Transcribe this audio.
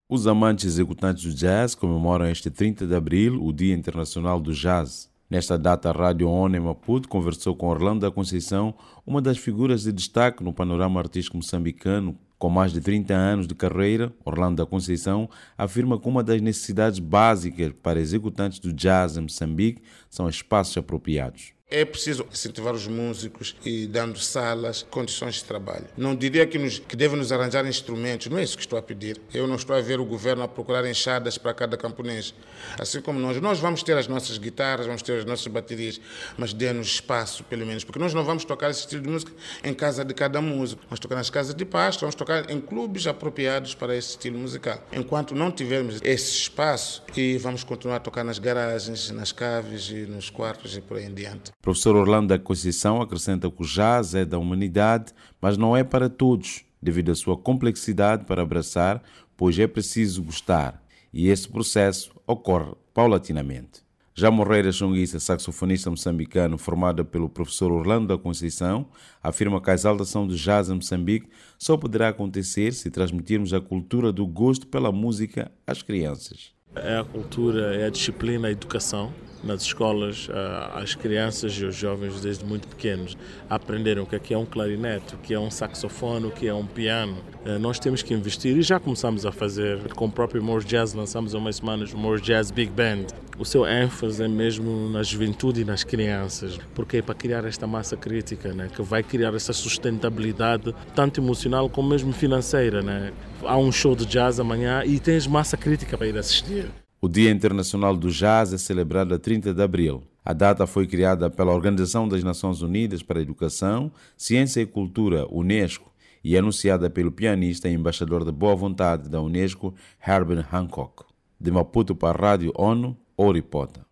Os amantes executantes do jazz comemoram este 30 de abril o Dia Internacional do Jazz. Nesta data, a Rádio ONU em Maputo conversou com Orlando da Conceição, uma das figuras de destaque no panorama artístico moçambicano. Com mais de 30 anos de carreira, Orlando da Conceição afirma que uma das necessidades básicas para executantes do jazz em Moçambique são espaços apropriados. É preciso incentivar os músicos e dando salas, condições de trabalho. Não diria que devem nos arranjar instrumentos, não é isso que estou a pedir. Eu não estou a ver o governo a procurar enxadas para cada camponês. Assim como nós vamos ter as nossas guitarras, vamos ter as nossas baterias, mas dê-nos espaço, pelo menos, porque nós não vamos tocar esse estilo de música em casa de cada músico. Vamos tocar nas casas de pasto, vamos tocar em clubes apropriados para esse estilo musical. Enquanto não tivermos esse espaço, e vamos continuar a tocar nas garagens, nas caves e nos quartos e por aí em diante. Professor Orlando da Conceição acrescenta que o jazz é da humanidade, mas não é para todos, devido à sua complexidade para abraçar, pois é preciso gostar, e esse processo ocorre paulatinamente. Já Moreira Chonguissa, saxofonista moçambicano formado pelo professor Orlando da Conceição, afirma que a exaltação do jazz em Moçambique só poderá acontecer se transmitirmos a cultura do gosto pela música às crianças. É a cultura, é a disciplina, a educação. Nas escolas, as crianças e os jovens, desde muito pequenos, aprenderam o que é um clarinete, o que é um saxofone, o que é um piano. Nós temos que investir e já começamos a fazer. Com o próprio More Jazz, lançamos há umas semanas o More Jazz Big Band. O seu ênfase é mesmo na juventude e nas crianças, porque é para criar esta massa crítica, né, que vai criar essa sustentabilidade, tanto emocional como mesmo financeira. Né? Há um show de jazz amanhã e tens massa crítica para ir assistir. O Dia Internacional do Jazz é celebrado a 30 de abril. A data foi criada pela Organização das Nações Unidas para a Educação, Ciência e Cultura, Unesco, e anunciada pelo pianista e embaixador de boa vontade da Unesco, Herbert Hancock. De Maputo para a Rádio ONU, Oripota.